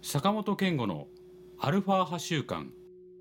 坂本健吾のアルファ波週間。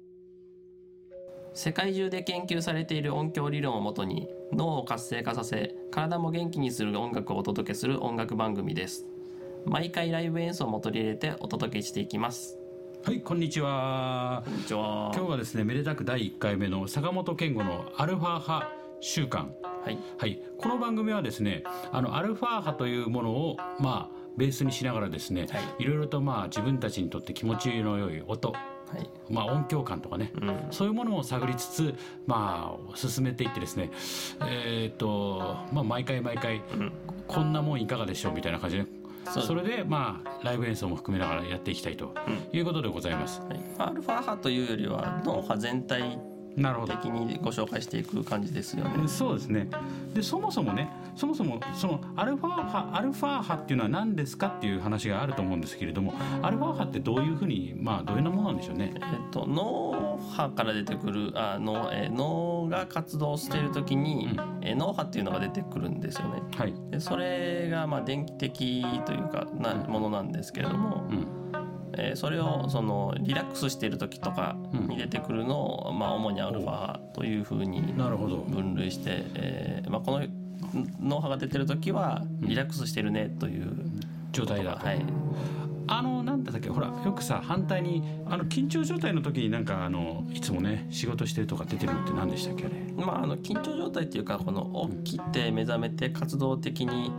世界中で研究されている音響理論をもとに脳を活性化させ体も元気にする音楽をお届けする音楽番組です。毎回ライブ演奏も取り入れてお届けしていきます。 はい、こんにちは。 こんにちは。 今日はですね、めでたく第1回目の坂本健吾のアルファ波週間。 はいはい、この番組はですね、アルファ波というものをベースにしながらですね、いろいろと自分たちにとって気持ちの良い音、音響感とかね、そういうものを探りつつ進めていってですね、毎回、こんなもんいかがでしょうみたいな感じで、それでライブ演奏も含めながらやっていきたいということでございます。 アルファ波というよりは脳波全体的にご紹介していく感じですよね。 そうですね。でそもそもそのアルファ波っていうのは何ですかっていう話があると思うんですけれども、アルファ波ってどういうふうにどういうものなんでしょうね。 脳波から出てくる脳が活動している時に、脳波っていうのが出てくるんですよね。はい、でそれが電気的というかものなんですけれども、それをリラックスしている時とかに出てくるのを、主にアルファというふうに分類して、この脳波が出てる時はリラックスしてるねという状態だと。 はい、 なんだっけ、ほらよくさ、反対に緊張状態の時にいつもね仕事してるとか出てるのって何でしたっけ、あれ。 緊張状態っていうか、この起きて目覚めて活動的に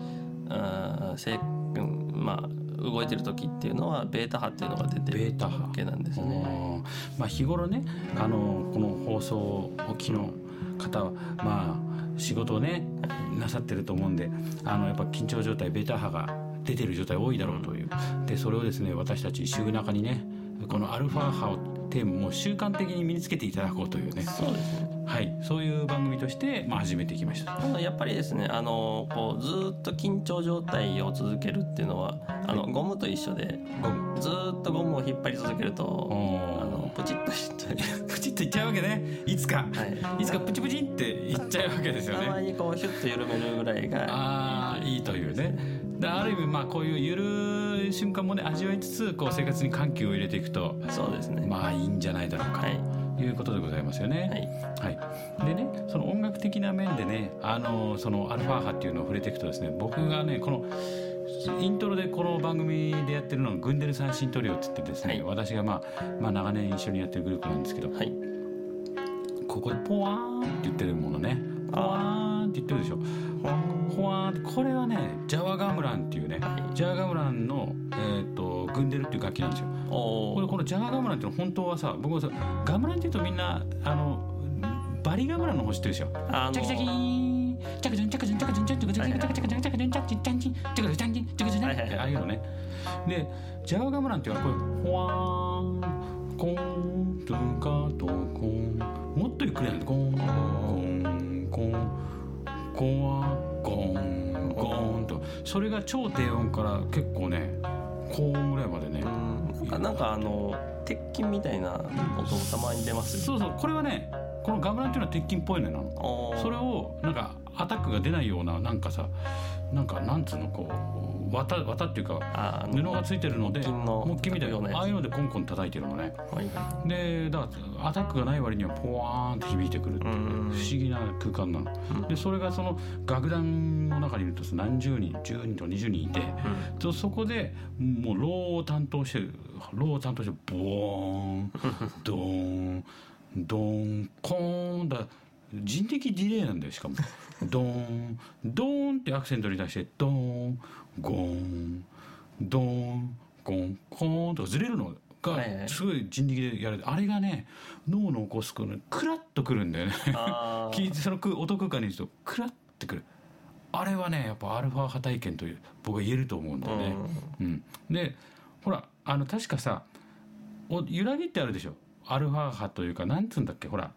動いてる時っていうのはベータ波っていうのが出てるわけなんですね。 日頃ね、この放送をお聞きの方は仕事をねなさってると思うんで、やっぱ緊張状態、ベータ波が出てる状態多いだろうという。でそれをですね、私たち週中にね、このアルファ波をテーマも習慣的に身につけていただこうというね。 そうですね。 はい、そういう番組として始めてきました。 やっぱりですね、こうずっと緊張状態を続けるっていうのはゴムと一緒で、ずっとゴムを引っ張り続けるとプチッとプチッといっちゃうわけね。いつかプチプチっていっちゃうわけですよね。 たまにこうヒュッと緩めるぐらいがいいというね。である意味こういう緩い瞬間もね味わいつつ、こう生活に緩急を入れていくと、 そうですね、 いいんじゃないだろうかということでございますよね。でね、その音楽的な面でね、そのアルファ波っていうのを触れていくとですね、僕がねこのイントロでこの番組でやってるのがグンデル三振トリオって言ってですね、私が長年一緒にやってるグループなんですけど、ここでポワーンって言ってるものね、ポワーンって言ってるでしょ。ポワーンって、これはねジャワガムランっていうね、ジャワガムランの、グンデルっていう楽器なんですよ。このジャワガムランっていうのは本当はさ、僕はさ、ガムランっていうとみんなバリガムランの方知ってるでしょ。チャキチャキーンチャクジャンチャクジャンチャクジャンチャクジャンチャクジャンチャクジャンチャクジャンチャクジャンチャクジャンチャクジャンチャクジャンチャクジャンチャクジャンチャクジャンってああいうのね。でジャワガムランっていうのはこれホワーンコントゥカトコン、もっとゆっくりなんで、コンコンコンコワコンコンと、それが超低音から結構ね高音ぐらいまでね、 なんか鉄筋みたいな音もたまに出ますよ。 そうこれはね、このガムランっていうのは鉄筋っぽいのなの。それをアタックが出ないようななんつうの、こう綿っていうか布がついてるので、木琴みたいなああいうのでコンコン叩いてるのね。でだからアタックがない割にはポワーンって響いてくるっていう、不思議な空間なの。でそれがその楽団の中にいると何十人、10人と20人いて、そこでもうローを担当してボーンドーンドーンコーンだ、人的ディレイなんだよ。しかもドーンドーンってアクセントに対してドーンゴーンドーンゴンコーンとかずれるのがすごい人力でやる。あれがね脳の起こすクラッとくるんだよね。聞いてその音空間にいるとクラッてくる。あれはねやっぱアルファ波体験という僕は言えると思うんだよね。でほら確かさ、揺らぎってあるでしょ。アルファ波というか、なんつうんだっけ、ほら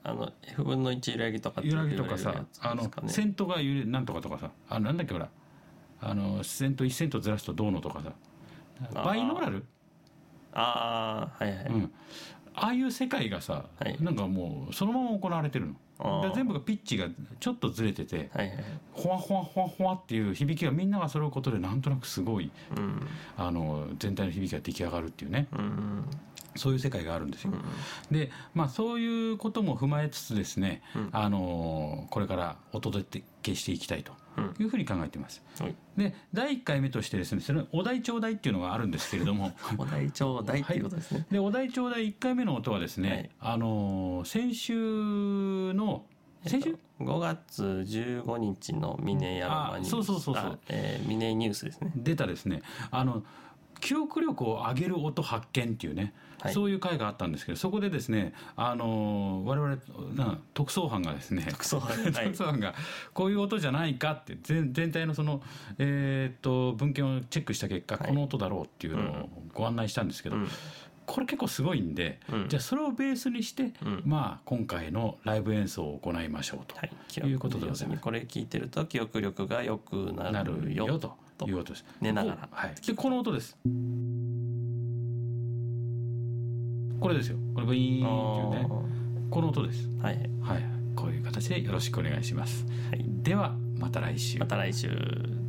F 分の1揺らぎとかって揺らぎとかさ、セントが揺れなんとかとかさ、なんだっけ、ほらセント1セントずらすとどうのとかさ、バイノーラル、ああいう世界がさ、なんかもうそのまま行われてるの。 で全部がピッチがちょっとずれてて、ほわほわほわほわっていう響きがみんなが揃うことでなんとなくすごい、全体の響きが出来上がるっていうね、そういう世界があるんですよ。で、そういうことも踏まえつつですね、これからお届けしていきたいというふうに考えています。で、第1回目としてですね、そのお題ちょうだいっていうのがあるんですけれどもお題ちょうだいっていうことですね。 で、お題ちょうだい1回目の音はですね、先週の 5月15日のミネヤロマニュース、ミネニュースですね、 出たですね、記憶力を上げる音発見っていうね、そういう回があったんですけど、そこでですね、我々特捜班がですね、特捜班がこういう音じゃないかって全体のその、文献をチェックした結果、この音だろうっていうのをご案内したんですけど、これ結構すごいんで、じゃあそれをベースにして、今回のライブ演奏を行いましょうということでございます。 これ聞いてると記憶力が良くなるよということです。 寝ながら。 で、この音です。これですよ。これブイーンっていうね、この音です。こういう形でよろしくお願いします。ではまた来週。